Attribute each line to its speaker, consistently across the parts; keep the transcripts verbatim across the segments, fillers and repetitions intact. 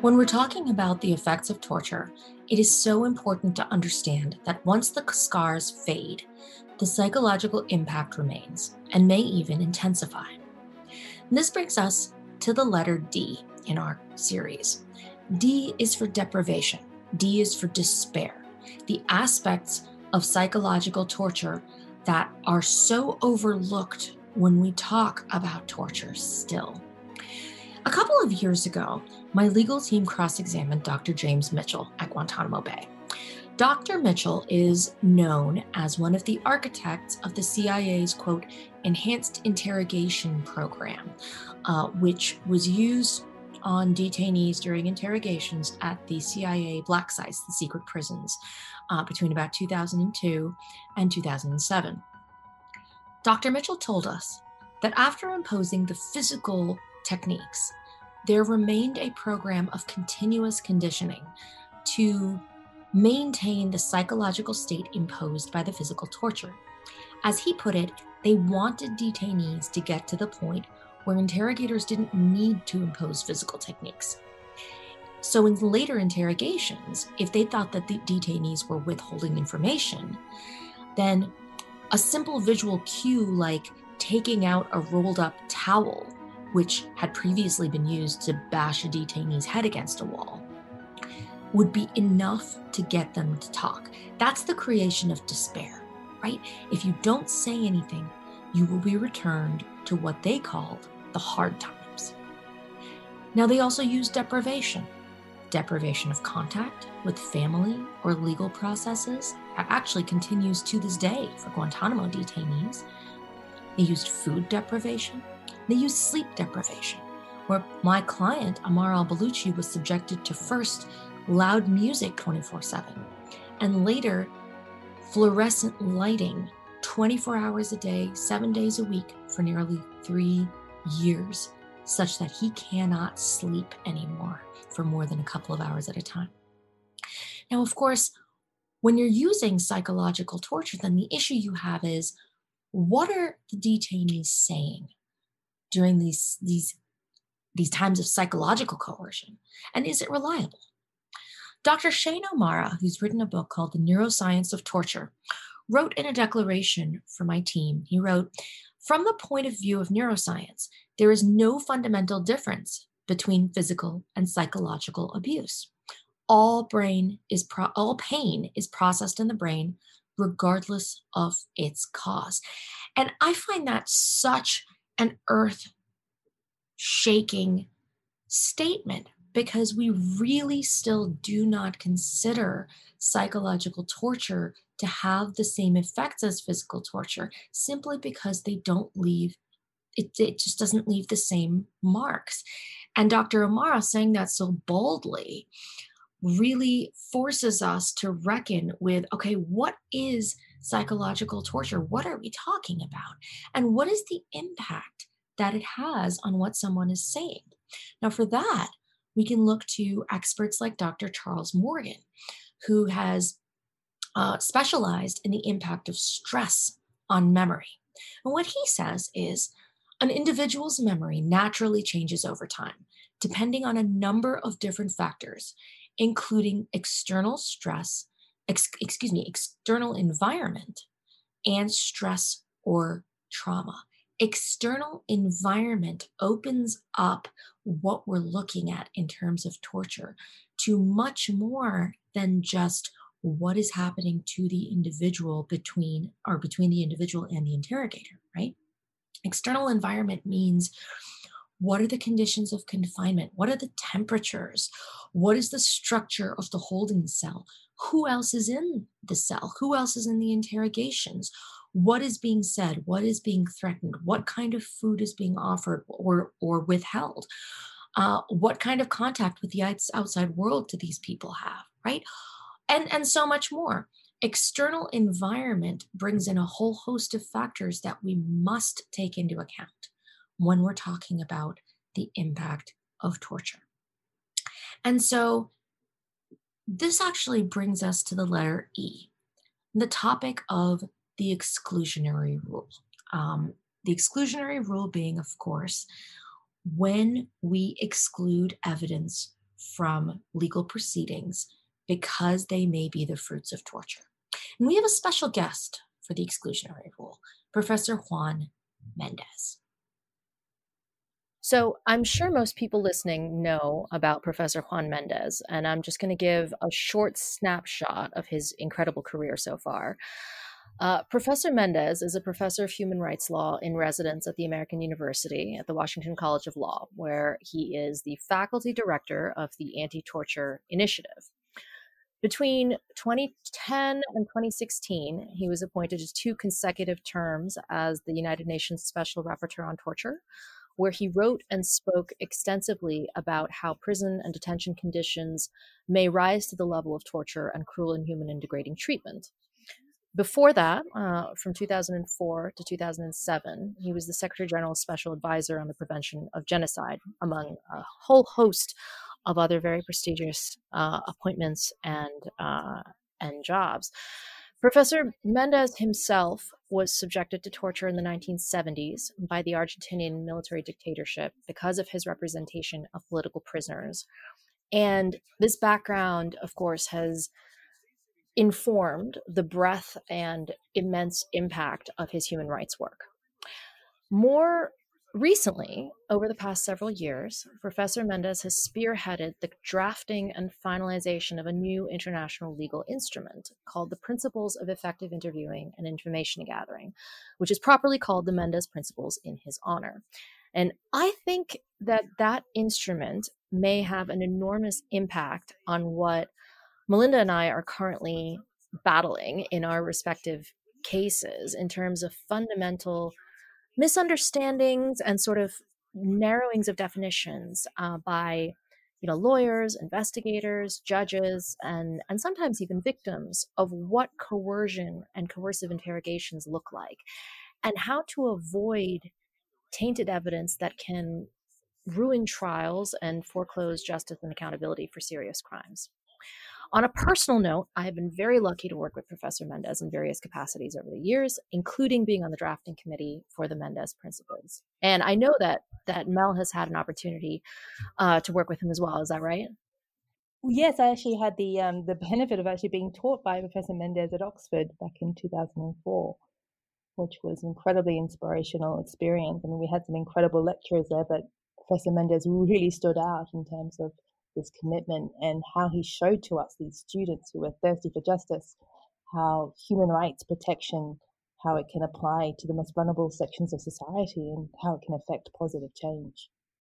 Speaker 1: When we're talking about the effects of torture, it is so important to understand that once the scars fade, the psychological impact remains and may even intensify. And this brings us to the letter D in our series. D is for deprivation, D is for despair, the aspects of psychological torture that are so overlooked when we talk about torture still. A couple of years ago, my legal team cross-examined Doctor James Mitchell at Guantanamo Bay. Doctor Mitchell is known as one of the architects of the C I A's, quote, enhanced interrogation program, uh, which was used on detainees during interrogations at the C I A black sites, the secret prisons, uh, between about two thousand two and two thousand seven. Doctor Mitchell told us that after imposing the physical techniques, there remained a program of continuous conditioning to maintain the psychological state imposed by the physical torture. As he put it, they wanted detainees to get to the point where interrogators didn't need to impose physical techniques. So in later interrogations, if they thought that the detainees were withholding information, then a simple visual cue like taking out a rolled up towel, which had previously been used to bash a detainee's head against a wall, would be enough to get them to talk. That's the creation of despair, right? If you don't say anything, you will be returned to what they called the hard times. Now, they also use deprivation. Deprivation of contact with family or legal processes that actually continues to this day for Guantanamo detainees. They used food deprivation. They used sleep deprivation, where my client, Amar al-Baluchi, was subjected to first loud music twenty-four seven, and later fluorescent lighting twenty-four hours a day, seven days a week for nearly three years, such that he cannot sleep anymore for more than a couple of hours at a time. Now, of course, when you're using psychological torture, then the issue you have is, what are the detainees saying during these, these, these times of psychological coercion? And is it reliable? Doctor Shane O'Mara, who's written a book called The Neuroscience of Torture, wrote in a declaration for my team, he wrote, "From the point of view of neuroscience, there is no fundamental difference between physical and psychological abuse. All brain is pro- all pain is processed in the brain regardless of its cause." And I find that such an earth-shaking statement, because we really still do not consider psychological torture to have the same effects as physical torture, simply because they don't leave, it, it just doesn't leave the same marks. And Doctor O'Mara saying that so boldly really forces us to reckon with, okay, what is psychological torture? What are we talking about? And what is the impact that it has on what someone is saying? Now, for that, we can look to experts like Doctor Charles Morgan, who has uh, specialized in the impact of stress on memory. And what he says is, an individual's memory naturally changes over time, depending on a number of different factors, including external stress, ex- excuse me, external environment, and stress or trauma. External environment opens up what we're looking at in terms of torture to much more than just what is happening to the individual between or between the individual and the interrogator, right? External environment means, what are the conditions of confinement? What are the temperatures? What is the structure of the holding cell? Who else is in the cell? Who else is in the interrogations? What is being said? What is being threatened? What kind of food is being offered or, or withheld? Uh, what kind of contact with the outside world do these people have, right? And, and so much more. External environment brings in a whole host of factors that we must take into account when we're talking about the impact of torture. And so this actually brings us to the letter E, the topic of the exclusionary rule. Um, the exclusionary rule being, of course, when we exclude evidence from legal proceedings because they may be the fruits of torture. And we have a special guest for the exclusionary rule, Professor Juan Mendez.
Speaker 2: So I'm sure most people listening know about Professor Juan Mendez, and I'm just going to give a short snapshot of his incredible career so far. Uh, Professor Mendez is a professor of human rights law in residence at the American University at the Washington College of Law, where he is the faculty director of the Anti-Torture Initiative. Between twenty ten and twenty sixteen, he was appointed to two consecutive terms as the United Nations Special Rapporteur on Torture, where he wrote and spoke extensively about how prison and detention conditions may rise to the level of torture and cruel, inhuman, and degrading treatment. Before that, uh, from two thousand four to two thousand seven, he was the Secretary General's Special Advisor on the Prevention of Genocide, among a whole host of other very prestigious uh, appointments and uh, and jobs. Professor Mendez himself was subjected to torture in the nineteen seventies by the Argentinian military dictatorship because of his representation of political prisoners. And this background, of course, has informed the breadth and immense impact of his human rights work. More recently, over the past several years, Professor Mendez has spearheaded the drafting and finalization of a new international legal instrument called the Principles of Effective Interviewing and Information Gathering, which is properly called the Mendez Principles in his honor. And I think that that instrument may have an enormous impact on what Melinda and I are currently battling in our respective cases in terms of fundamental misunderstandings and sort of narrowings of definitions uh, by, you know, lawyers, investigators, judges, and, and sometimes even victims of what coercion and coercive interrogations look like, and how to avoid tainted evidence that can ruin trials and foreclose justice and accountability for serious crimes. On a personal note, I have been very lucky to work with Professor Mendez in various capacities over the years, including being on the drafting committee for the Mendez Principles. And I know that that Mel has had an opportunity uh, to work with him as well. Is that right?
Speaker 3: Well, yes, I actually had the um, the benefit of actually being taught by Professor Mendez at Oxford back in two thousand four, which was an incredibly inspirational experience. I mean, we had some incredible lecturers there, but Professor Mendez really stood out in terms of his commitment and how he showed to us, these students who were thirsty for justice, how human rights protection, how it can apply to the most vulnerable sections of society and how it can affect positive change.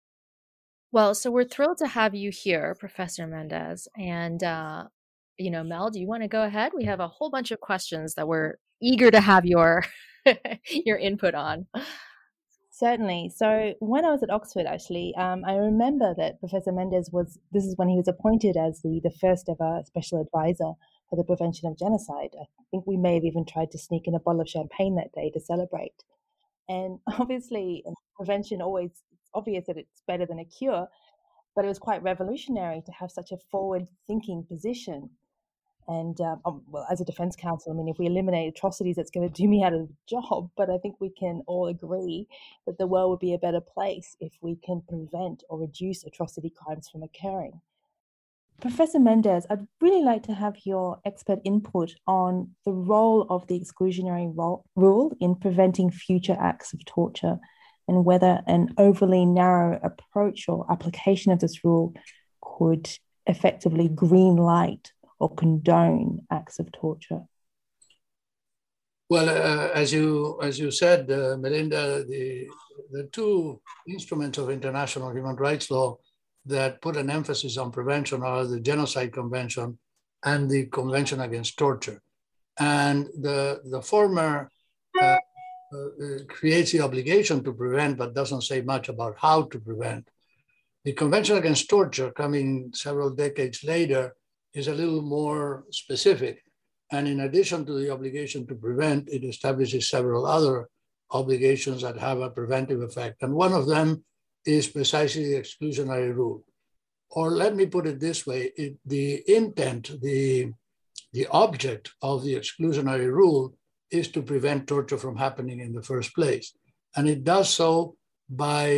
Speaker 2: Well, so we're thrilled to have you here, Professor Mendez. And, uh, you know, Mel, do you want to go ahead? We have a whole bunch of questions that we're eager to have your your input on.
Speaker 3: Certainly. So when I was at Oxford, actually, um, I remember that Professor Mendez was, this is when he was appointed as the, the first ever special advisor for the prevention of genocide. I think we may have even tried to sneak in a bottle of champagne that day to celebrate. And obviously, prevention always, it's obvious that it's better than a cure, but it was quite revolutionary to have such a forward-thinking position. And um, well, as a defense counsel, I mean, if we eliminate atrocities, that's going to do me out of the job. But I think we can all agree that the world would be a better place if we can prevent or reduce atrocity crimes from occurring. Professor Mendez, I'd really like to have your expert input on the role of the exclusionary rule in preventing future acts of torture, and whether an overly narrow approach or application of this rule could effectively green light or condone acts of torture.
Speaker 4: Well, uh, as you as you said, uh, Melinda, the the two instruments of international human rights law that put an emphasis on prevention are the Genocide Convention and the Convention Against Torture. And the the former uh, uh, creates the obligation to prevent, but doesn't say much about how to prevent. The Convention Against Torture, coming several decades later, is a little more specific. And in addition to the obligation to prevent, it establishes several other obligations that have a preventive effect. And one of them is precisely the exclusionary rule. Or let me put it this way, it, the intent, the, the object of the exclusionary rule is to prevent torture from happening in the first place. And it does so by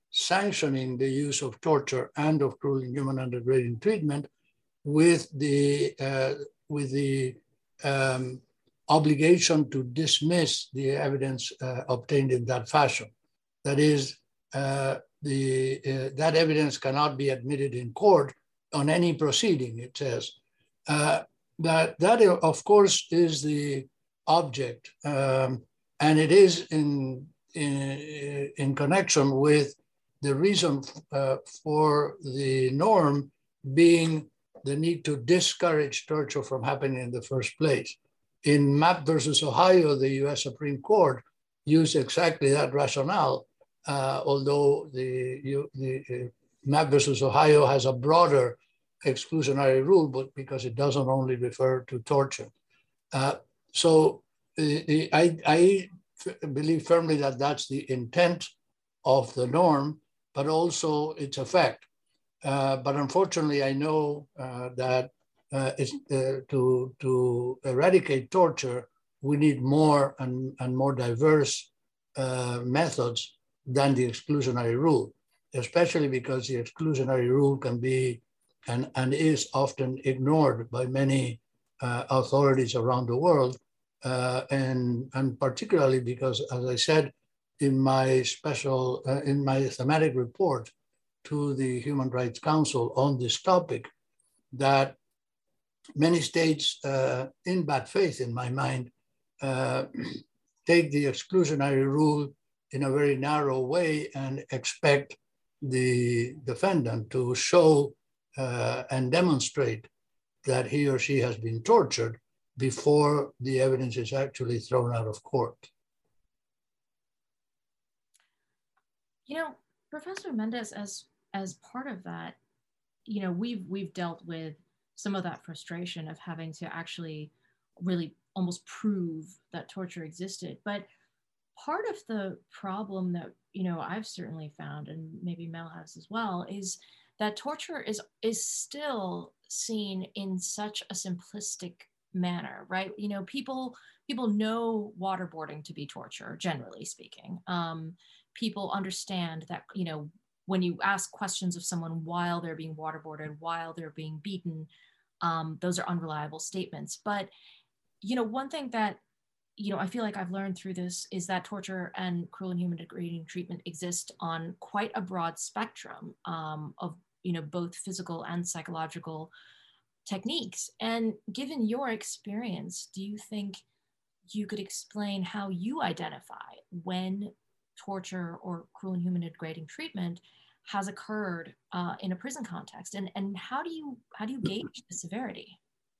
Speaker 4: sanctioning the use of torture and of cruel, inhuman, and degrading treatment with the, uh, with the um, obligation to dismiss the evidence uh, obtained in that fashion. That is, uh, the, uh, that evidence cannot be admitted in court on any proceeding, it says. Uh, that, that, of course, is the object, um, and it is in, in, in connection with the reason uh, for the norm being the need to discourage torture from happening in the first place. In Mapp versus Ohio, the U S Supreme Court used exactly that rationale, uh, although the, you, the uh, Mapp versus Ohio has a broader exclusionary rule, but because it doesn't only refer to torture. Uh, so uh, I, I believe firmly that that's the intent of the norm, but also its effect. Uh, but unfortunately, I know uh, that uh, it's, uh, to, to eradicate torture, we need more and, and more diverse uh, methods than the exclusionary rule, especially because the exclusionary rule can be and, and is often ignored by many uh, authorities around the world. Uh, and, and particularly because, as I said, in my special, uh, in my thematic report to the Human Rights Council on this topic, that many states, uh, in bad faith in my mind, uh, take the exclusionary rule in a very narrow way and expect the defendant to show uh, and demonstrate that he or she has been tortured before the evidence is actually thrown out of court.
Speaker 1: You know, Professor Mendez, as as part of that, you know, we've we've dealt with some of that frustration of having to actually really almost prove that torture existed. But part of the problem that, you know, I've certainly found, and maybe Mel has as well, is that torture is is still seen in such a simplistic manner, right? You know, people people know waterboarding to be torture, generally speaking. Um, people understand that, you know, when you ask questions of someone while they're being waterboarded, while they're being beaten, um, those are unreliable statements. But, you know, one thing that, you know, I feel like I've learned through this is that torture and cruel and human degrading treatment exist on quite a broad spectrum um, of, you know, both physical and psychological techniques. And given your experience, do you think you could explain how you identify when torture or cruel and human degrading treatment has occurred uh, in a prison context, and and how do you how do you gauge the severity?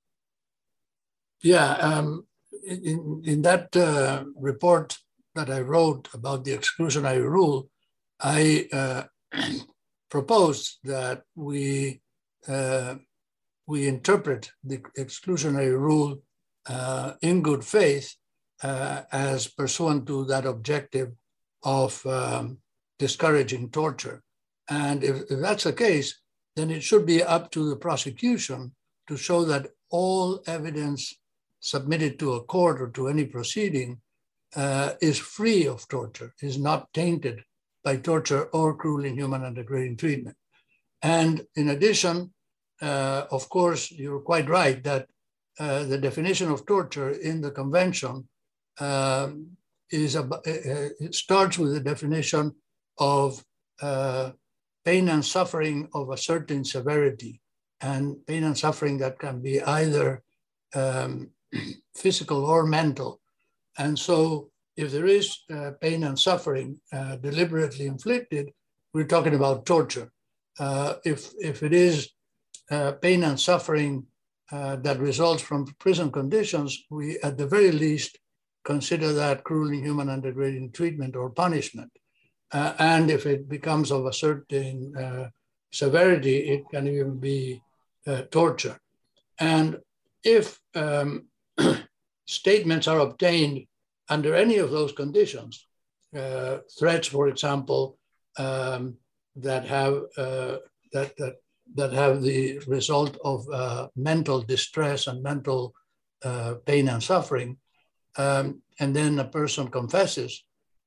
Speaker 4: Yeah, um, in in that uh, report that I wrote about the exclusionary rule, I uh, proposed that we uh, we interpret the exclusionary rule uh, in good faith uh, as pursuant to that objective of um, discouraging torture. And if, if that's the case, then it should be up to the prosecution to show that all evidence submitted to a court or to any proceeding uh, is free of torture, is not tainted by torture or cruel, inhuman, and degrading treatment. And in addition, uh, of course, you're quite right that uh, the definition of torture in the convention um, is a, uh, it starts with the definition of uh, pain and suffering of a certain severity, and pain and suffering that can be either um, physical or mental. And so if there is uh, pain and suffering uh, deliberately inflicted, we're talking about torture. Uh, if, if it is uh, pain and suffering uh, that results from prison conditions, we at the very least consider that cruel, inhuman, and degrading treatment or punishment. Uh, and if it becomes of a certain uh, severity, it can even be uh, torture. And if um, statements are obtained under any of those conditions, uh, threats, for example, um, that have uh, that, that that have the result of uh, mental distress and mental uh, pain and suffering, um, and then a person confesses,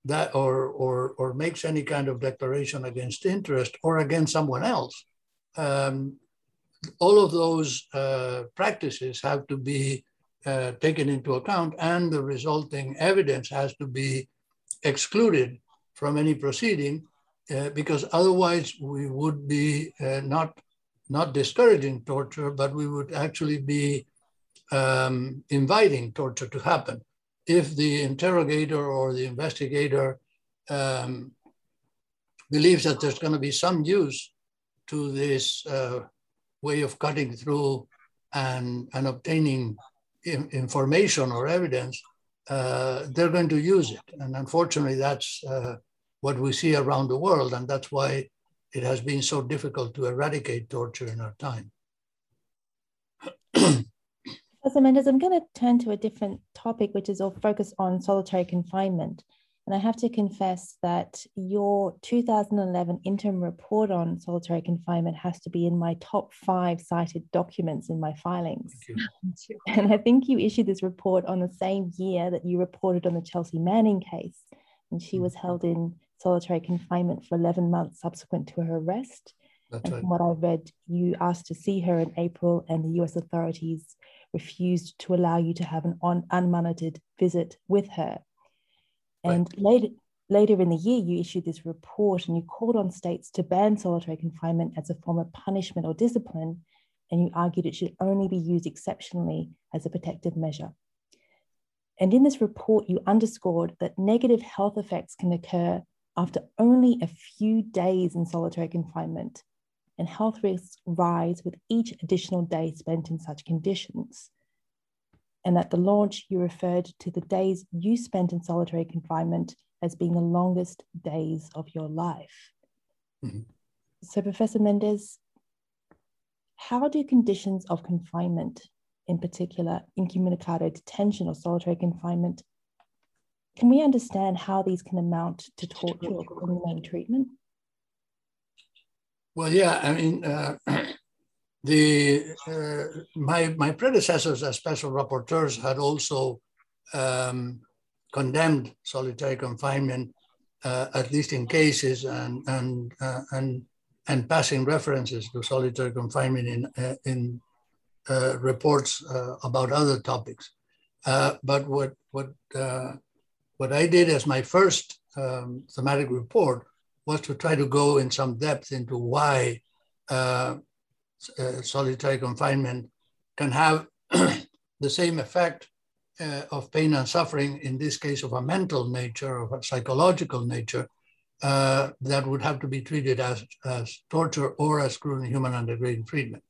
Speaker 4: that or, or, or makes any kind of declaration against interest or against someone else, um, all of those uh, practices have to be uh, taken into account, and the resulting evidence has to be excluded from any proceeding, uh, because otherwise we would be uh, not, not discouraging torture, but we would actually be um, inviting torture to happen. If the interrogator or the investigator um, believes that there's going to be some use to this uh, way of cutting through and, and obtaining in, information or evidence, uh, they're going to use it. And unfortunately, that's uh, what we see around the world. And that's why it has been so difficult to eradicate torture in our time.
Speaker 3: Professor Mendez, I'm going to turn to a different topic, which is all focused on solitary confinement. And I have to confess that your two thousand eleven interim report on solitary confinement has to be in my top five cited documents in my filings.
Speaker 4: Thank you.
Speaker 3: And I think you issued this report on the same year that you reported on the Chelsea Manning case. And she was held in solitary confinement for eleven months subsequent to her arrest.
Speaker 4: That's
Speaker 3: and
Speaker 4: right.
Speaker 3: From what I read, you asked to see her in April, and the U S authorities refused to allow you to have an on, unmonitored visit with her. And right. later, later in the year, you issued this report and you called on states to ban solitary confinement as a form of punishment or discipline, and you argued it should only be used exceptionally as a protective measure. And in this report, you underscored that negative health effects can occur after only a few days in solitary confinement, and health risks rise with each additional day spent in such conditions. And at the launch, you referred to the days you spent in solitary confinement as being the longest days of your life. Mm-hmm. So, Professor Mendez, how do conditions of confinement, in particular incommunicado detention or solitary confinement, can we understand how these can amount to torture or inhumane treatment?
Speaker 4: Well, yeah, I mean, uh, the uh, my my predecessors as special rapporteurs had also um, condemned solitary confinement, uh, at least in cases, and and uh, and and passing references to solitary confinement in uh, in uh, reports uh, about other topics. Uh, but what what uh, what I did as my first um, thematic report was to try to go in some depth into why uh, uh, solitary confinement can have the same effect uh, of pain and suffering, in this case of a mental nature, of a psychological nature, uh, that would have to be treated as, as torture or as cruel, inhuman, and degrading treatment.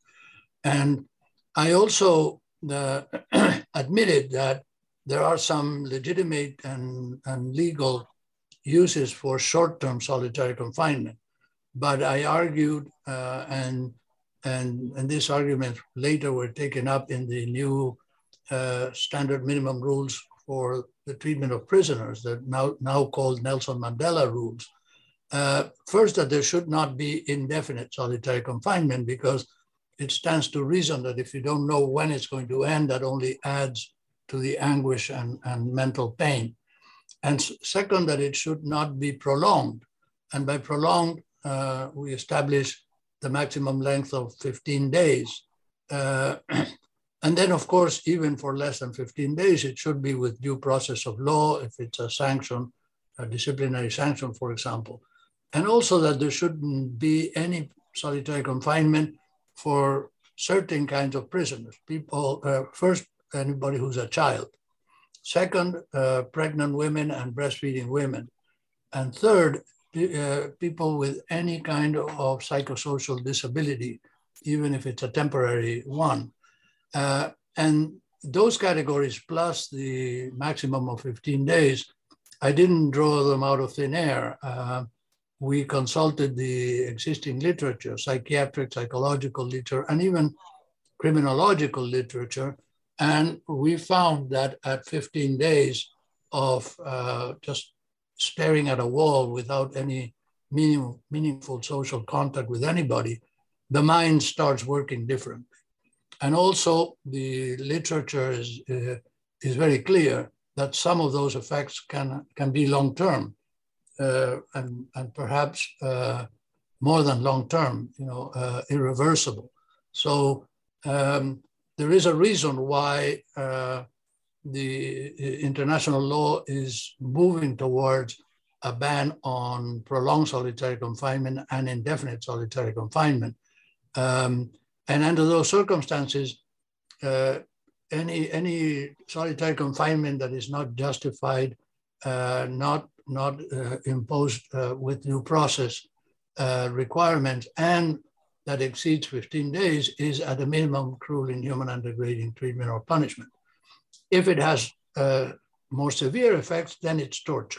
Speaker 4: And I also uh, admitted that there are some legitimate and, and legal uses for short-term solitary confinement. But I argued, uh, and, and, and these arguments later were taken up in the new uh, standard minimum rules for the treatment of prisoners, that now, now called Nelson Mandela rules. Uh, first, that there should not be indefinite solitary confinement, because it stands to reason that if you don't know when it's going to end, that only adds to the anguish and, and mental pain. And second, that it should not be prolonged. And by prolonged, uh, we establish the maximum length of fifteen days. Uh, and then, of course, even for less than fifteen days, it should be with due process of law, if it's a sanction, a disciplinary sanction, for example. And also that there shouldn't be any solitary confinement for certain kinds of prisoners. People, uh, first, anybody who's a child. Second, uh, pregnant women and breastfeeding women. And third, uh, people with any kind of, of psychosocial disability, even if it's a temporary one. Uh, and those categories, plus the maximum of fifteen days, I didn't draw them out of thin air. Uh, we consulted the existing literature, psychiatric, psychological literature, and even criminological literature. And we found that at fifteen days of uh, just staring at a wall without any meaning, meaningful social contact with anybody, the mind starts working differently. And also the literature is, uh, is very clear that some of those effects can, can be long-term. uh, and, and perhaps uh, more than long-term, you know, uh, irreversible. So um, there is a reason why uh, the international law is moving towards a ban on prolonged solitary confinement and indefinite solitary confinement. Um, and under those circumstances, uh, any, any solitary confinement that is not justified, uh, not, not uh, imposed uh, with due process uh, requirements, and that exceeds fifteen days is at a minimum cruel, inhuman, and degrading treatment or punishment. If it has uh, more severe effects, then it's torture.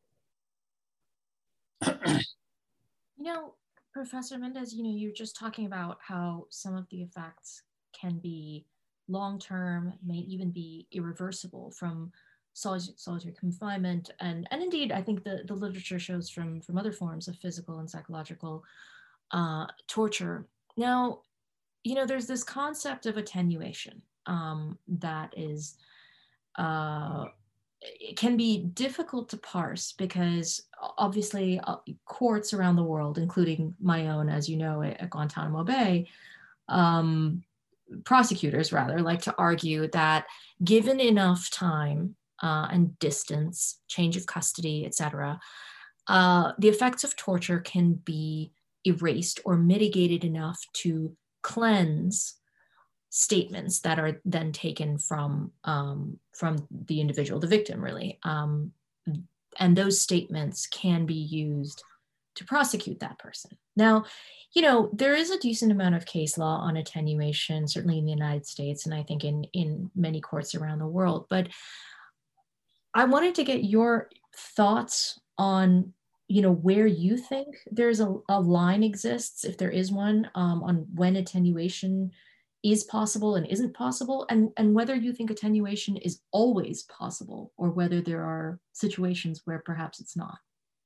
Speaker 1: You know, Professor Mendez, you know, you're just talking about how some of the effects can be long-term, may even be irreversible from solitary confinement. And, and indeed, I think the, the literature shows from, from other forms of physical and psychological uh, torture. Now, you know, there's this concept of attenuation um, that is, uh, it can be difficult to parse because obviously uh, courts around the world, including my own, as you know, at, at Guantanamo Bay, um, prosecutors rather like to argue that given enough time uh, and distance, change of custody, et cetera, uh, the effects of torture can be erased or mitigated enough to cleanse statements that are then taken from um, from the individual, the victim, really. Um, and those statements can be used to prosecute that person. Now, you know, there is a decent amount of case law on attenuation, certainly in the United States, and I think in, in many courts around the world. But I wanted to get your thoughts on, you know, where you think there's a, a line exists, if there is one, um, on when attenuation is possible and isn't possible, and, and whether you think attenuation is always possible or whether there are situations where perhaps it's not.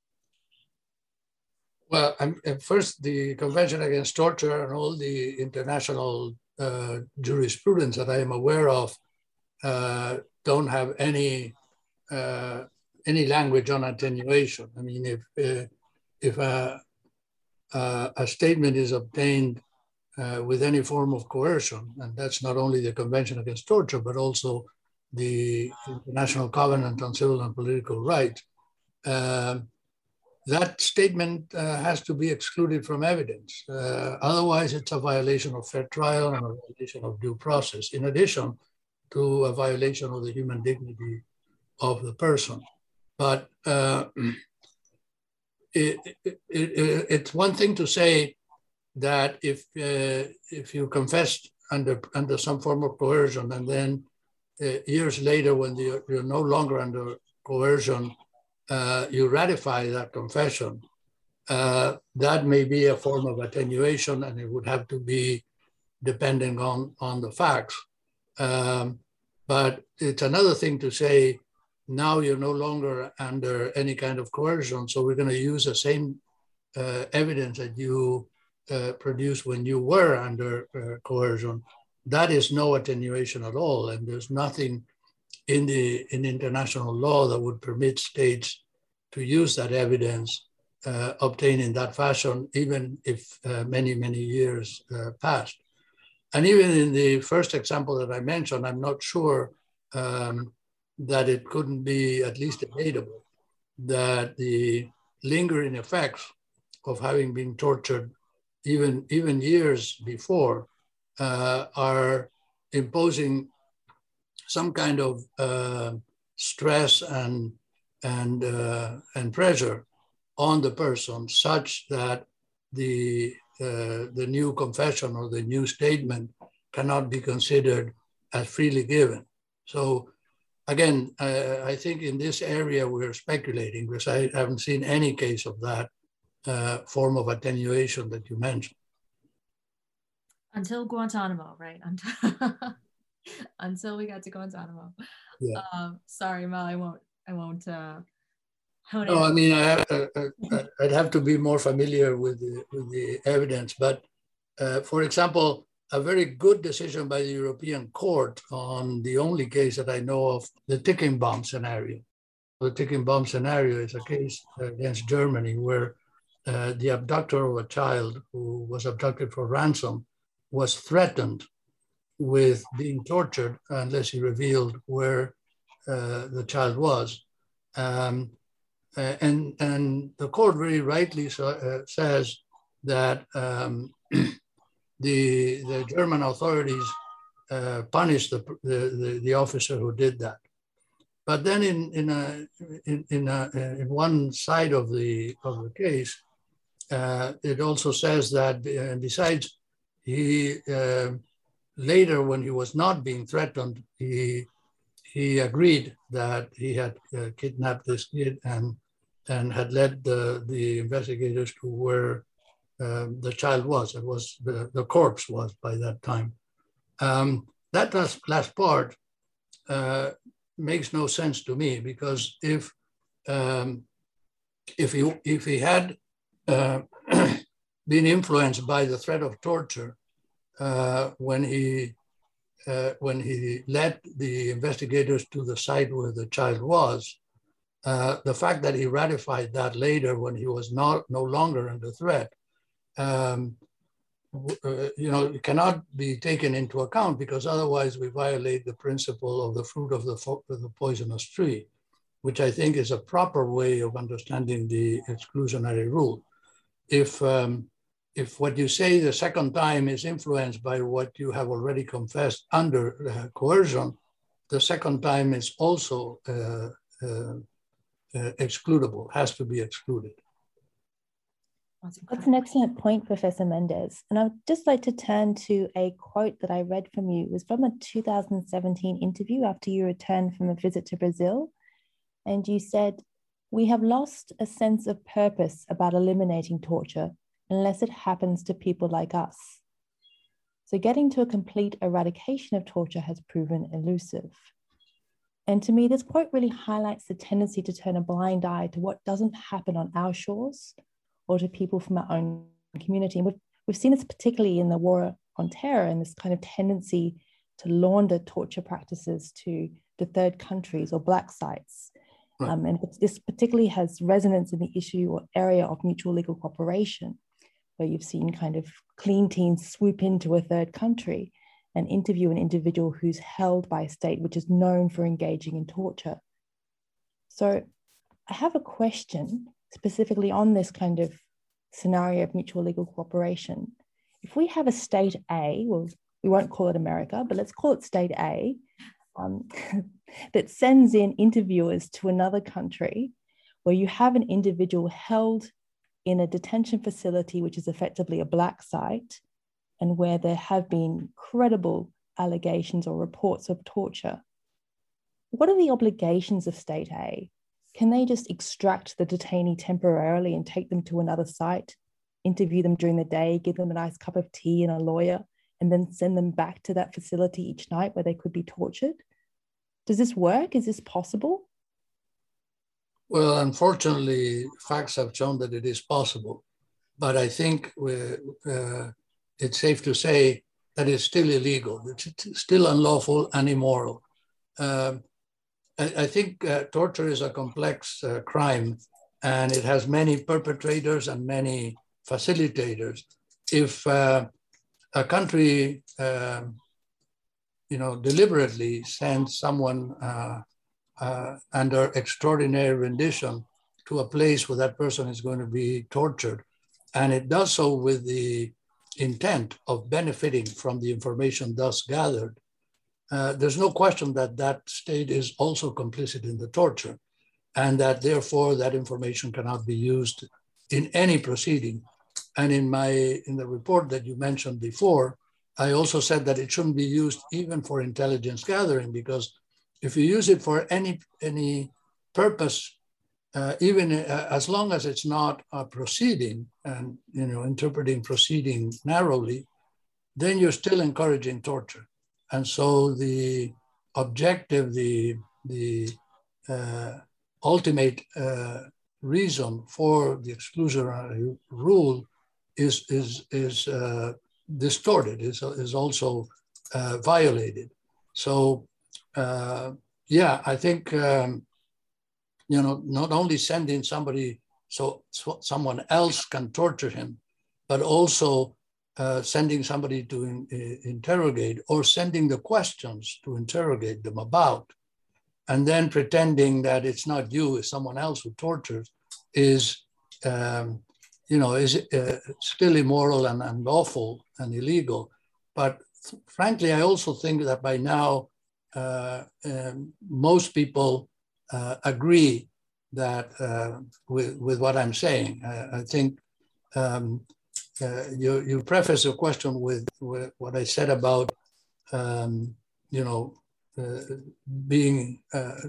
Speaker 4: Well, I'm, first, the Convention Against Torture and all the international uh, jurisprudence that I am aware of uh, don't have any uh, any language on attenuation. I mean, if uh, if a, a, a statement is obtained Uh, with any form of coercion, and that's not only the Convention Against Torture, but also the International Covenant on Civil and Political Rights, uh, that statement uh, has to be excluded from evidence. Uh, otherwise, it's a violation of fair trial and a violation of due process, in addition to a violation of the human dignity of the person. But uh, it, it, it, it's one thing to say that if uh, if you confess under under some form of coercion, and then uh, years later, when the, you're no longer under coercion, uh, you ratify that confession, uh, that may be a form of attenuation, and it would have to be depending on on the facts. Um, but it's another thing to say, now you're no longer under any kind of coercion, so we're going to use the same uh, evidence that you Uh, produced when you were under uh, coercion. That is no attenuation at all, and there's nothing in the in international law that would permit states to use that evidence uh, obtained in that fashion, even if uh, many, many years uh, passed. And even in the first example that I mentioned, I'm not sure um, that it couldn't be at least debatable that the lingering effects of having been tortured even even years before, uh, are imposing some kind of uh, stress and and uh, and pressure on the person, such that the uh, the new confession or the new statement cannot be considered as freely given. So, again, uh, I think in this area we're speculating, because I haven't seen any case of that Uh, form of attenuation that you mentioned.
Speaker 1: Until Guantanamo, right? Until, until we got to Guantanamo.
Speaker 4: Yeah.
Speaker 1: Uh, sorry, Mel, I won't. I won't. Uh, hone
Speaker 4: no,
Speaker 1: in.
Speaker 4: I mean, I have, uh, I'd have to be more familiar with the, with the evidence. But, uh, for example, a very good decision by the European Court on the only case that I know of, the ticking bomb scenario. the ticking bomb scenario is a case against Germany where uh, the abductor of a child who was abducted for ransom was threatened with being tortured unless he revealed where uh, the child was. Um, and, and the court very rightly so, uh, says that um, the, the German authorities uh, punished the, the, the, the officer who did that. But then in, in, a, in, in, a, in one side of the, of the case, uh, it also says that uh, besides, he uh, later when he was not being threatened, he, he agreed that he had uh, kidnapped this kid and, and had led the, the investigators to where uh, the child was. It was, the, the corpse was by that time. Um, that last, last part, uh, makes no sense to me, because if um, if he if he had uh, been influenced by the threat of torture uh, when he uh, when he led the investigators to the site where the child was, uh, the fact that he ratified that later when he was not no longer under threat, um, Uh, you know, it cannot be taken into account, because otherwise we violate the principle of the fruit of the, of the poisonous tree, which I think is a proper way of understanding the exclusionary rule. If, um, if what you say the second time is influenced by what you have already confessed under uh, coercion, the second time is also uh, uh, uh, excludable, has to be excluded.
Speaker 3: That's an excellent point, Professor Mendez. And I would just like to turn to a quote that I read from you. It was from a two thousand seventeen interview after you returned from a visit to Brazil. And you said, "We have lost a sense of purpose about eliminating torture unless it happens to people like us. So getting to a complete eradication of torture has proven elusive." And to me, this quote really highlights the tendency to turn a blind eye to what doesn't happen on our shores or to people from our own community. And we've, we've seen this particularly in the war on terror, and this kind of tendency to launder torture practices to, to third countries or black sites. Right. Um, and this particularly has resonance in the issue or area of mutual legal cooperation, where you've seen kind of clean teams swoop into a third country and interview an individual who's held by a state which is known for engaging in torture. So I have a question specifically on this kind of scenario of mutual legal cooperation. If we have a state A, well, we won't call it America, but let's call it state A, um, that sends in interviewers to another country where you have an individual held in a detention facility, which is effectively a black site, and where there have been credible allegations or reports of torture. What are the obligations of state A? Can they just extract the detainee temporarily and take them to another site, interview them during the day, give them a nice cup of tea and a lawyer, and then send them back to that facility each night where they could be tortured? Does this work? Is this possible?
Speaker 4: Well, unfortunately, facts have shown that it is possible. But I think uh, it's safe to say that it's still illegal. It's still unlawful and immoral. Um, I think uh, torture is a complex uh, crime, and it has many perpetrators and many facilitators. If uh, a country, uh, you know, deliberately sends someone uh, uh, under extraordinary rendition to a place where that person is going to be tortured, and it does so with the intent of benefiting from the information thus gathered, Uh, there's no question that that state is also complicit in the torture, and that therefore that information cannot be used in any proceeding. And in my in the report that you mentioned before, I also said that it shouldn't be used even for intelligence gathering, because if you use it for any any purpose, uh, even uh, as long as it's not a proceeding and you know interpreting proceeding narrowly, then you're still encouraging torture. And so the objective, the, the uh, ultimate uh, reason for the exclusionary rule is, is, is uh, distorted, is, is also uh, violated. So uh, yeah, I think um, you know, not only sending somebody so, so someone else can torture him, but also uh, sending somebody to in, in, interrogate, or sending the questions to interrogate them about, and then pretending that it's not you, it's someone else who tortures, is, um, you know, is uh, still immoral and unlawful and illegal. But frankly, I also think that by now, uh, um, most people uh, agree that uh, with, with what I'm saying. I, I think um, uh, you, you preface your question with, with what I said about, um, you know, uh, being, uh,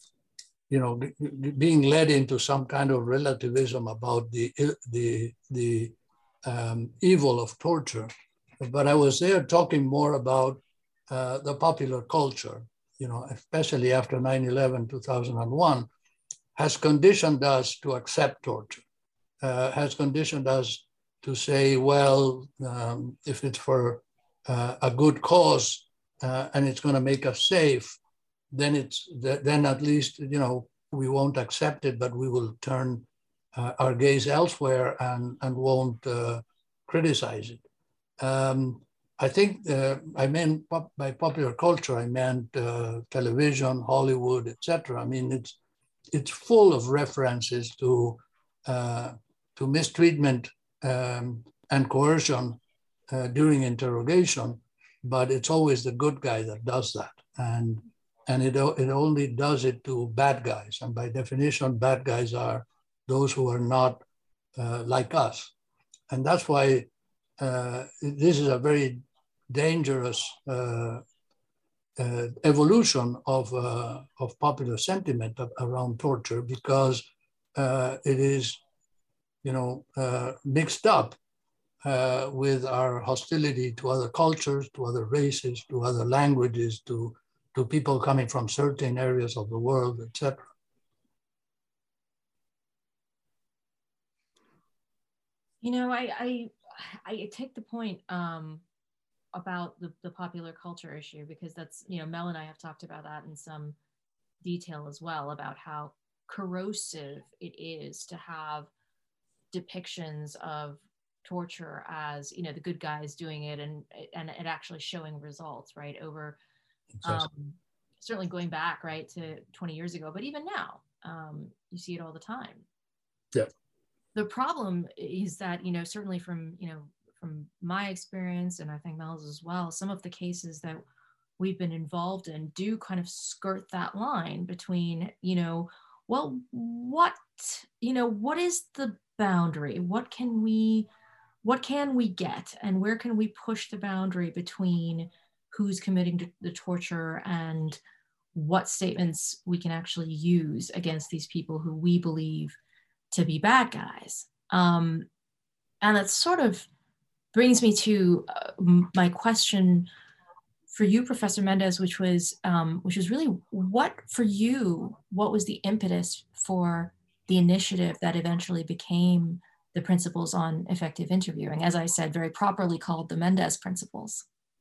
Speaker 4: you know, being led into some kind of relativism about the, the, the um, evil of torture. But I was there talking more about uh, the popular culture, you know, especially after nine eleven, two thousand one, has conditioned us to accept torture, uh, has conditioned us to say, well, um, if it's for uh, a good cause uh, and it's going to make us safe, then it's then at least, you know, we won't accept it, but we will turn uh, our gaze elsewhere and, and won't uh, criticize it. Um, I think uh, I meant pop, by popular culture, I meant uh, television, Hollywood, et cetera. I mean, it's it's full of references to uh, to mistreatment um, and coercion uh, during interrogation, but it's always the good guy that does that, and and it it only does it to bad guys, and by definition, bad guys are those who are not uh, like us, and that's why. Uh, this is a very dangerous uh, uh, evolution of, uh, of popular sentiment around torture, because uh, it is, you know, uh, mixed up uh, with our hostility to other cultures, to other races, to other languages, to, to people coming from certain areas of the world, et cetera.
Speaker 1: You know, I, I I take the point um, about the, the popular culture issue, because that's, you know, Mel and I have talked about that in some detail as well, about how corrosive it is to have depictions of torture as, you know, the good guys doing it, and and it actually showing results, right, over um, certainly going back, right, to twenty years ago, but even now, um, you see it all the time.
Speaker 4: Yeah.
Speaker 1: The problem is that, you know, certainly from, you know, from my experience, and I think Mel's as well, some of the cases that we've been involved in do kind of skirt that line between, you know, well, what, you know, what is the boundary? What can we, what can we get? And where can we push the boundary between who's committing the torture and what statements we can actually use against these people who we believe to be bad guys. Um, and that sort of brings me to uh, my question for you, Professor Mendez, which was, um, which was really, what for you, what was the impetus for the initiative that eventually became the Principles on Effective Interviewing, as I said, very properly called the Mendez Principles?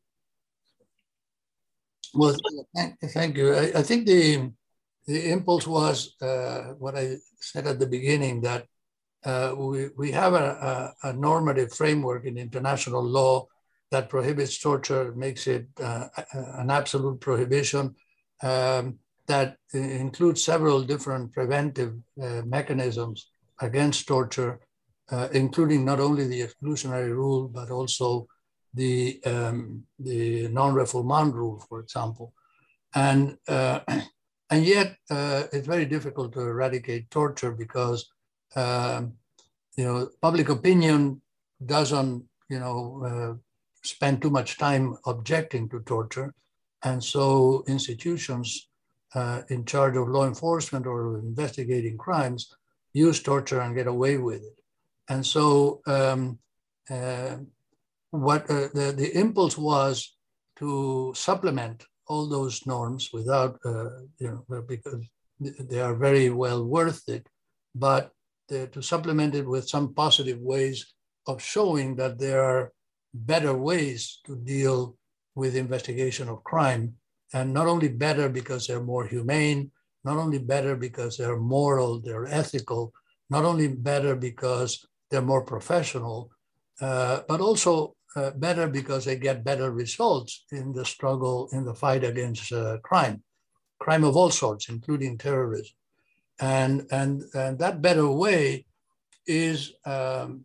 Speaker 4: Well, thank, thank you. I, I think the The impulse was uh, what I said at the beginning, that uh, we, we have a, a, a normative framework in international law that prohibits torture, makes it uh, an absolute prohibition, um, that includes several different preventive uh, mechanisms against torture, uh, including not only the exclusionary rule, but also the, um, the non-refoulement rule, for example. And uh, And yet, uh, it's very difficult to eradicate torture because, um, you know, public opinion doesn't, you know, uh, spend too much time objecting to torture. And so institutions uh, in charge of law enforcement or investigating crimes use torture and get away with it. And so um, uh, what uh, the, the impulse was to supplement all those norms without, uh, you know, because they are very well worth it, but to supplement it with some positive ways of showing that there are better ways to deal with investigation of crime, and not only better because they're more humane, not only better because they're moral, they're ethical, not only better because they're more professional, uh, but also uh, better because they get better results in the struggle, in the fight against uh, crime, crime of all sorts, including terrorism. And, and, and that better way is um,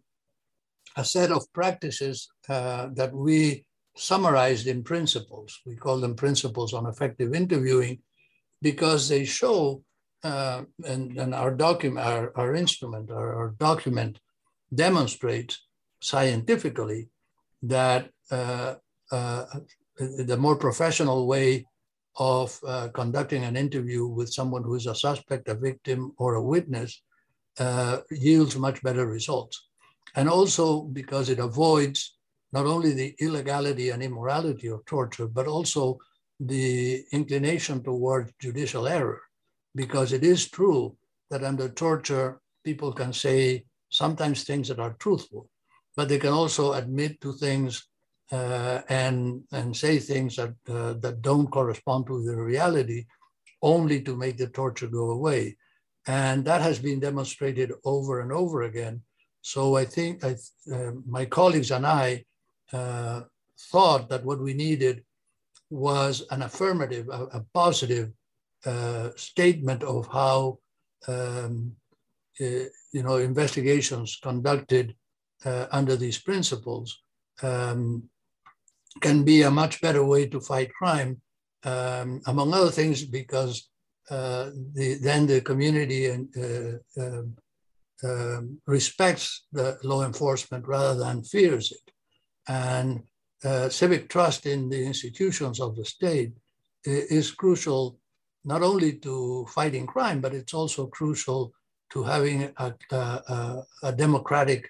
Speaker 4: a set of practices uh, that we summarized in principles. We call them principles on effective interviewing because they show, uh, and, and our document, our, our instrument, our, our document demonstrates scientifically that uh, uh, the more professional way of uh, conducting an interview with someone who is a suspect, a victim, or a witness uh, yields much better results. And also because it avoids not only the illegality and immorality of torture, but also the inclination towards judicial error. Because it is true that under torture, people can say sometimes things that are truthful, but they can also admit to things uh, and, and say things that, uh, that don't correspond to the reality only to make the torture go away. And that has been demonstrated over and over again. So I think I, uh, my colleagues and I uh, thought that what we needed was an affirmative, a, a positive uh, statement of how um, uh, you know, investigations conducted uh, under these principles um, can be a much better way to fight crime, um, among other things, because uh, the, then the community and, uh, uh, uh, respects the law enforcement rather than fears it. And uh, civic trust in the institutions of the state is crucial not only to fighting crime, but it's also crucial to having a, a, a democratic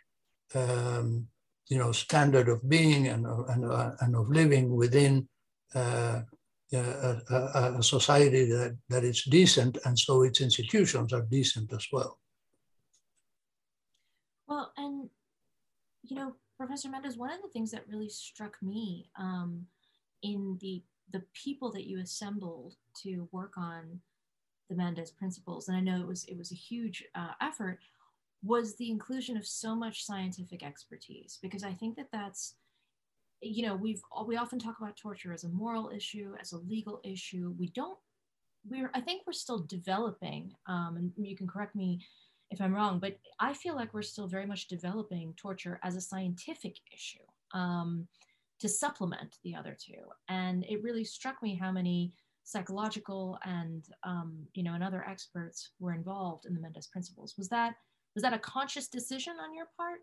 Speaker 4: um, you know, standard of being and, and, uh, and of living within uh, a, a, a society that, that is decent, and so its institutions are decent as well.
Speaker 1: Well, and, you know, Professor Mendez, one of the things that really struck me um, in the the people that you assembled to work on the Mendez principles, and I know it was it was a huge uh, effort, was the inclusion of so much scientific expertise. Because I think that that's, you know, we've we often talk about torture as a moral issue, as a legal issue. We don't, we're I think we're still developing, um, and you can correct me if I'm wrong, but I feel like we're still very much developing torture as a scientific issue um, to supplement the other two. And it really struck me how many psychological and, um, you know, and other experts were involved in the Mendez principles. Was that, was that a conscious decision on your part?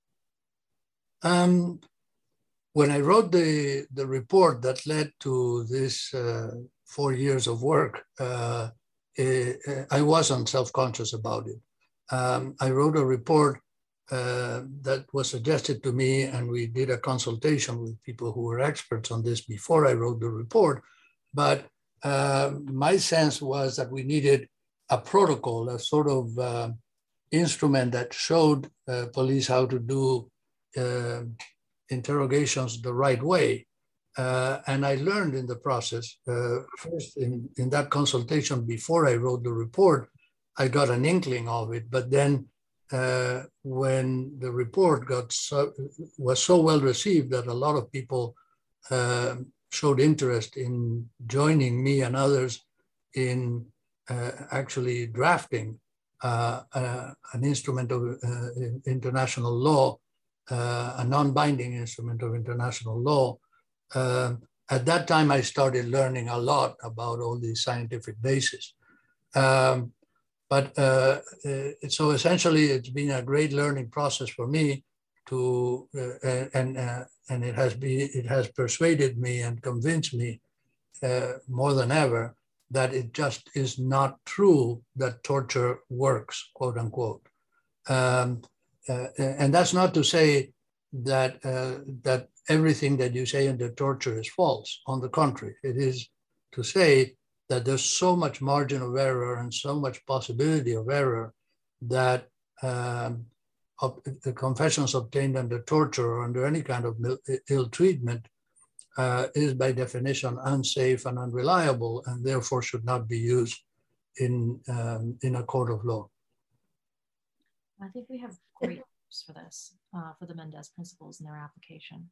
Speaker 4: Um, when I wrote the, the report that led to this uh, four years of work, uh, it, I wasn't self-conscious about it. Um, I wrote a report uh, that was suggested to me, and we did a consultation with people who were experts on this before I wrote the report. But uh, my sense was that we needed a protocol, a sort of uh, instrument that showed uh, police how to do uh, interrogations the right way. Uh, and I learned in the process, uh, first in, in that consultation before I wrote the report, I got an inkling of it, but then uh, when the report got so, was so well received that a lot of people uh, showed interest in joining me and others in uh, actually drafting uh, uh, an instrument of uh, international law, uh, a non-binding instrument of international law. Uh, at that time, I started learning a lot about all these scientific bases. Um, But uh, uh, so essentially, it's been a great learning process for me to, uh, and uh, and it has been it has persuaded me and convinced me uh, more than ever that it just is not true that torture works, quote unquote. Um, uh, and that's not to say that uh, that everything that you say under torture is false. On the contrary, it is to say that there's so much margin of error and so much possibility of error that um, of the confessions obtained under torture or under any kind of ill treatment uh, is by definition unsafe and unreliable, and therefore should not be used in, um, in a court of law.
Speaker 1: I think we have great hopes for this, uh, for the Mendez principles and their application.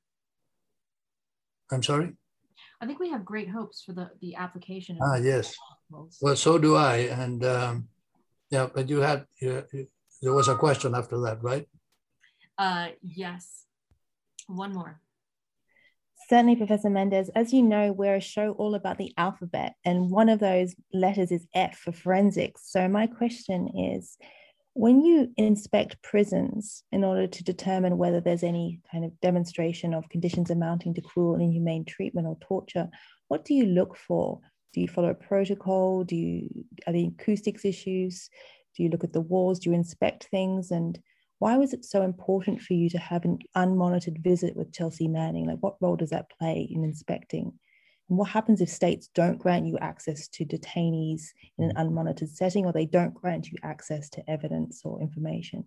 Speaker 4: I'm sorry?
Speaker 1: I think we have great hopes for the, the application.
Speaker 4: Ah, yes. Well, so do I. And um, yeah, but you had, you, you, there was a question after that, right?
Speaker 1: Uh, yes. One more.
Speaker 3: Certainly, Professor Mendez. As you know, we're a show all about the alphabet, and one of those letters is F for forensics. So my question is, when you inspect prisons in order to determine whether there's any kind of demonstration of conditions amounting to cruel and inhumane treatment or torture, what do you look for? Do you follow a protocol? Do you, are there acoustics issues? Do you look at the walls? Do you inspect things? And why was it so important for you to have an unmonitored visit with Chelsea Manning? Like, what role does that play in inspecting? And what happens if states don't grant you access to detainees in an unmonitored setting, or they don't grant you access to evidence or information?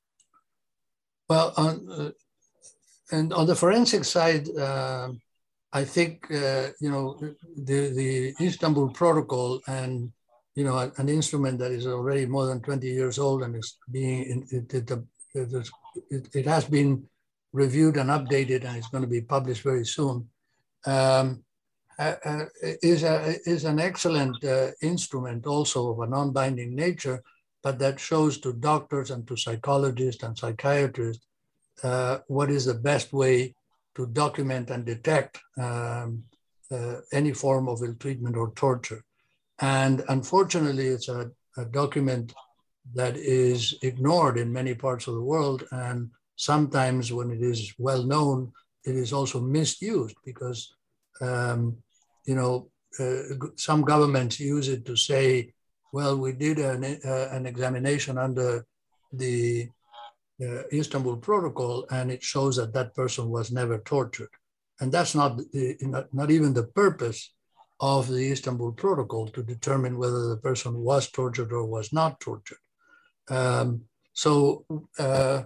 Speaker 4: Well, on, uh, and on the forensic side, uh, I think, uh, you know, the, the Istanbul Protocol and, you know, an instrument that is already more than twenty years old and is being, it, it, it, it, it has been reviewed and updated, and it's going to be published very soon. Um, Uh, uh, is, a, is an excellent uh, instrument also of a non-binding nature, but that shows to doctors and to psychologists and psychiatrists uh, what is the best way to document and detect um, uh, any form of ill treatment or torture. And unfortunately, it's a, a document that is ignored in many parts of the world. And sometimes when it is well known, it is also misused because um, you know, uh, some governments use it to say, well, we did an, uh, an examination under the uh, Istanbul Protocol, and it shows that that person was never tortured. And that's not, not, not even the purpose of the Istanbul Protocol, to determine whether the person was tortured or was not tortured. Um, so uh,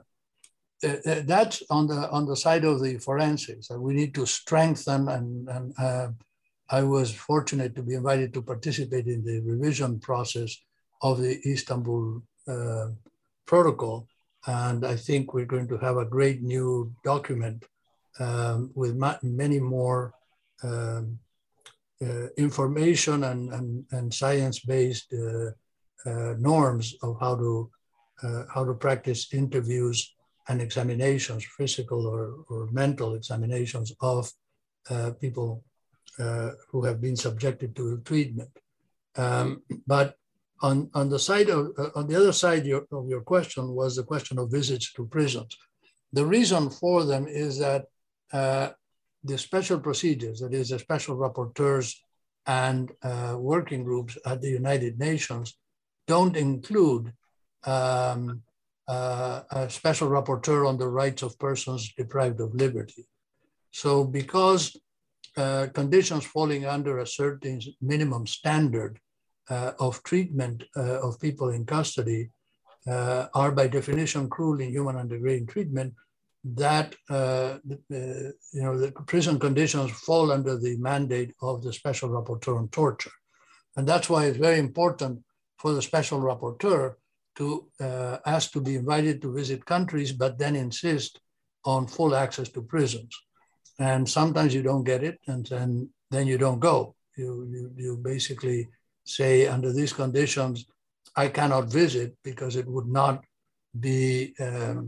Speaker 4: that's on the, on the side of the forensics. We need to strengthen and, and uh, I was fortunate to be invited to participate in the revision process of the Istanbul uh, Protocol. And I think we're going to have a great new document um, with many more um, uh, information and, and, and science-based uh, uh, norms of how to, uh, how to practice interviews and examinations, physical or, or mental examinations of uh, people Uh, who have been subjected to treatment. Um, but on, on the side of, uh, on the other side your, of your question was the question of visits to prisons. The reason for them is that uh, the special procedures, that is the special rapporteurs and uh, working groups at the United Nations, don't include um, uh, a special rapporteur on the rights of persons deprived of liberty. So because Uh, conditions falling under a certain minimum standard uh, of treatment uh, of people in custody uh, are by definition cruel, inhuman, and degrading treatment, that uh, uh, you know, the prison conditions fall under the mandate of the Special Rapporteur on Torture. And that's why it's very important for the Special Rapporteur to uh, ask to be invited to visit countries, but then insist on full access to prisons. And sometimes you don't get it, and then, then you don't go. You, you, you basically say, under these conditions, I cannot visit because it would not be, um,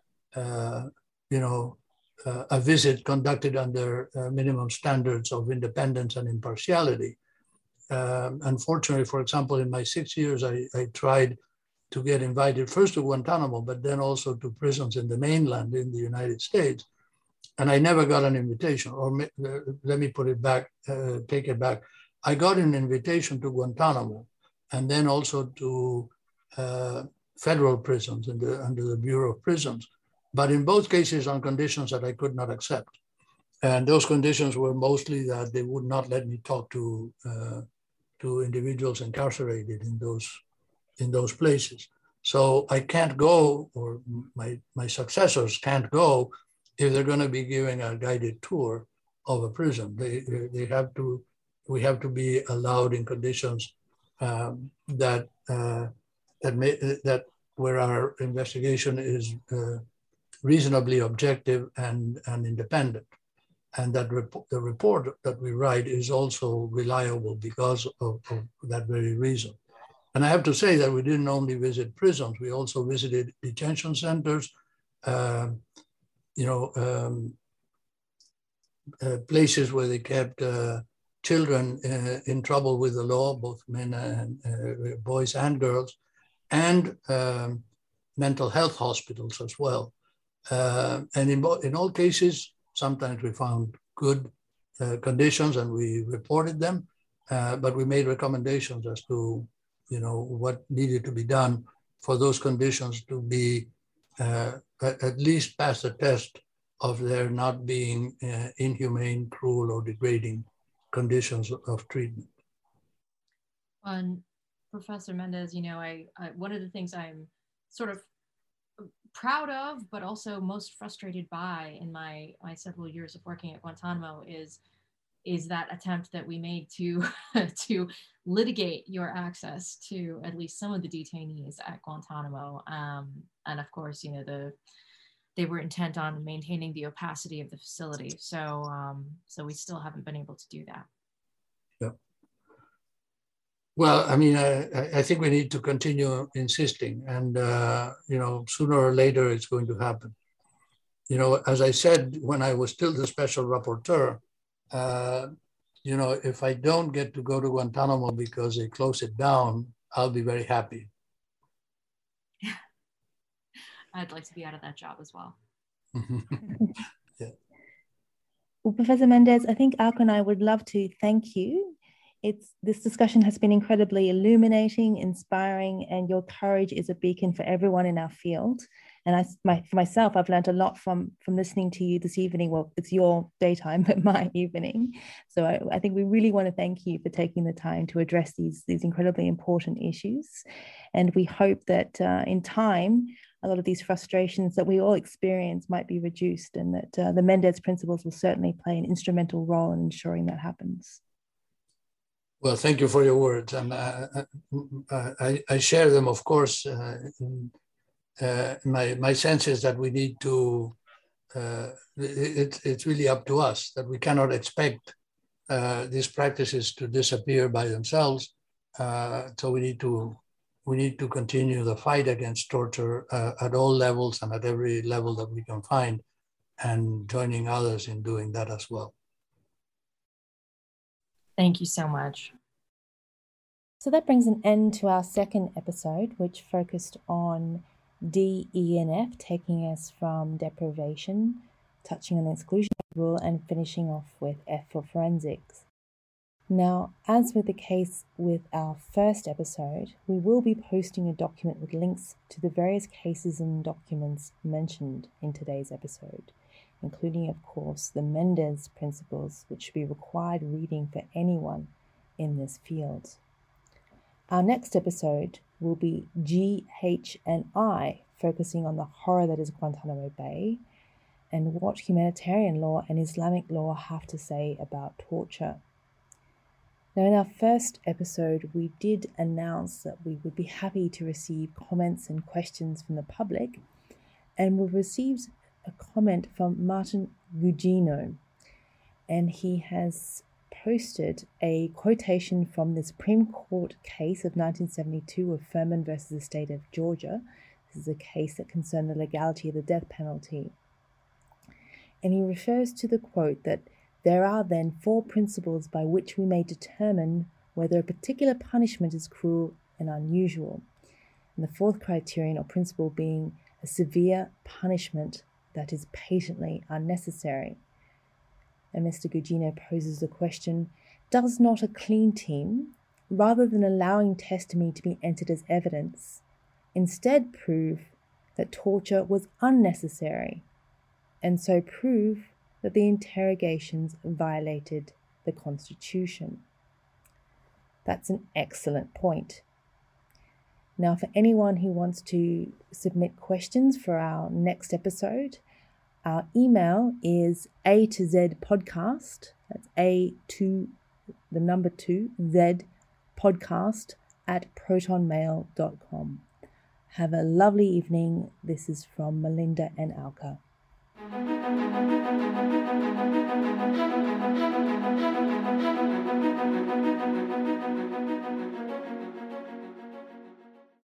Speaker 4: uh, you know, uh, a visit conducted under uh, minimum standards of independence and impartiality. Um, unfortunately, for example, in my six years, I, I tried to get invited first to Guantanamo, but then also to prisons in the mainland in the United States. And I never got an invitation, or uh, let me put it back, uh, take it back. I got an invitation to Guantanamo, and then also to uh, federal prisons in the, under the Bureau of Prisons. But in both cases on conditions that I could not accept. And those conditions were mostly that they would not let me talk to, uh, to individuals incarcerated in those, in those places. So I can't go, or my, my successors can't go, if they're going to be giving a guided tour of a prison. They, they have to, we have to be allowed in conditions um, that uh, that may, that where our investigation is uh, reasonably objective and, and independent, and that rep- the report that we write is also reliable because of, of that very reason. And I have to say that we didn't only visit prisons; we also visited detention centers, uh, you know, um, uh, places where they kept uh, children uh, in trouble with the law, both men and uh, boys and girls, and um, mental health hospitals as well. Uh, and in, in all cases, sometimes we found good uh, conditions and we reported them, uh, but we made recommendations as to, you know, what needed to be done for those conditions to be uh, at, at least pass the test of there not being uh, inhumane, cruel, or degrading conditions of treatment.
Speaker 1: Um, Professor Mendez, you know, I, I one of the things I'm sort of proud of, but also most frustrated by in my my several years of working at Guantanamo is is that attempt that we made to to litigate your access to at least some of the detainees at Guantanamo, um, and of course, you know, the they were intent on maintaining the opacity of the facility. So um, so we still haven't been able to do that.
Speaker 4: Yeah. Well, I mean, I, I think we need to continue insisting, and uh, you know, sooner or later it's going to happen. You know, as I said when I was still the special rapporteur, uh, you know, if I don't get to go to Guantanamo because they close it down, I'll be very happy.
Speaker 1: I'd like to be out of that job as well.
Speaker 4: Yeah.
Speaker 3: Well, Professor Mendez, I think Alka and I would love to thank you. It's this discussion has been incredibly illuminating, inspiring, and your courage is a beacon for everyone in our field. And I, my, for myself, I've learned a lot from, from listening to you this evening. Well, it's your daytime, but my evening. So I, I think we really want to thank you for taking the time to address these, these incredibly important issues. And we hope that uh, in time, a lot of these frustrations that we all experience might be reduced, and that uh, the Mendez principles will certainly play an instrumental role in ensuring that happens.
Speaker 4: Well, thank you for your words. And uh, I, I share them, of course. Uh, in, uh, my, my sense is that we need to, uh, it, it's really up to us, that we cannot expect uh, these practices to disappear by themselves. Uh, so we need to, we need to continue the fight against torture uh, at all levels and at every level that we can find, and joining others in doing that as well.
Speaker 1: Thank you so much.
Speaker 3: So that brings an end to our second episode, which focused on D, E, and F, taking us from deprivation, touching on the exclusionary rule, and finishing off with F for forensics. Now, as with the case with our first episode, we will be posting a document with links to the various cases and documents mentioned in today's episode, including, of course, the Mendez principles, which should be required reading for anyone in this field. Our next episode will be G, H, and I, focusing on the horror that is Guantanamo Bay and what humanitarian law and Islamic law have to say about torture. Now, in our first episode, we did announce that we would be happy to receive comments and questions from the public, and we received a comment from Martin Gugino, and he has posted a quotation from the Supreme Court case of nineteen seventy-two of Furman versus the state of Georgia. This is a case that concerned the legality of the death penalty. And he refers to the quote that there are then four principles by which we may determine whether a particular punishment is cruel and unusual. And the fourth criterion or principle being a severe punishment that is patently unnecessary. And Mister Gugino poses the question, does not a clean team, rather than allowing testimony to be entered as evidence, instead prove that torture was unnecessary, and so prove that the interrogations violated the Constitution? That's an excellent point. Now, for anyone who wants to submit questions for our next episode, our email is A to Z podcast. That's A to the number two, Z podcast at protonmail dot com. Have a lovely evening. This is from Melinda and Alka.